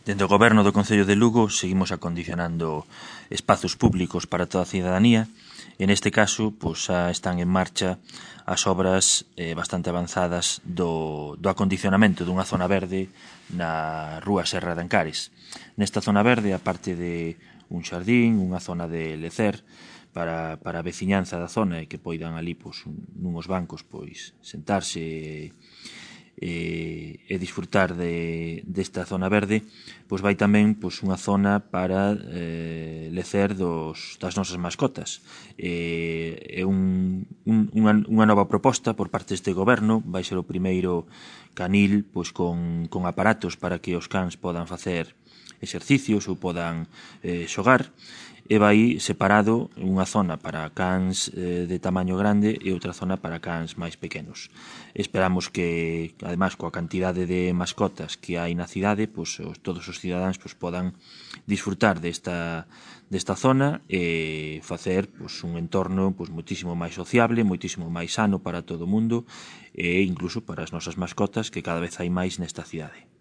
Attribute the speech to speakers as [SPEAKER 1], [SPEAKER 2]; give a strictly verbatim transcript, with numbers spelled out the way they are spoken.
[SPEAKER 1] Dende o Goberno do Concello de Lugo seguimos acondicionando espazos públicos para toda a cidadanía e neste caso pois, xa están en marcha as obras eh, bastante avanzadas do, do acondicionamento dunha zona verde na rúa Serra de Ancares. Nesta zona verde, a parte de un xardín, unha zona de lecer para, para a veciñanza da zona e que poidan ali pois, nunos bancos pois, sentarse e, e disfrutar de, desta zona verde, pois vai tamén pois, unha zona para eh, lecer dos, das nosas mascotas. E, é un, un, unha, unha nova proposta por parte deste goberno, vai ser o primeiro canil pois, con, con aparatos para que os cans podan facer exercicios ou podan eh, xogar, e vai separado unha zona para cans eh, de tamaño grande e outra zona para cans máis pequenos. Esperamos que, además, coa cantidade de mascotas que hai na cidade, pois, os, todos os cidadáns pois, podan disfrutar desta, desta zona e facer pois, un entorno pois, moitísimo máis sociable, moitísimo máis sano para todo o mundo e incluso para as nosas mascotas, que cada vez hai máis nesta cidade.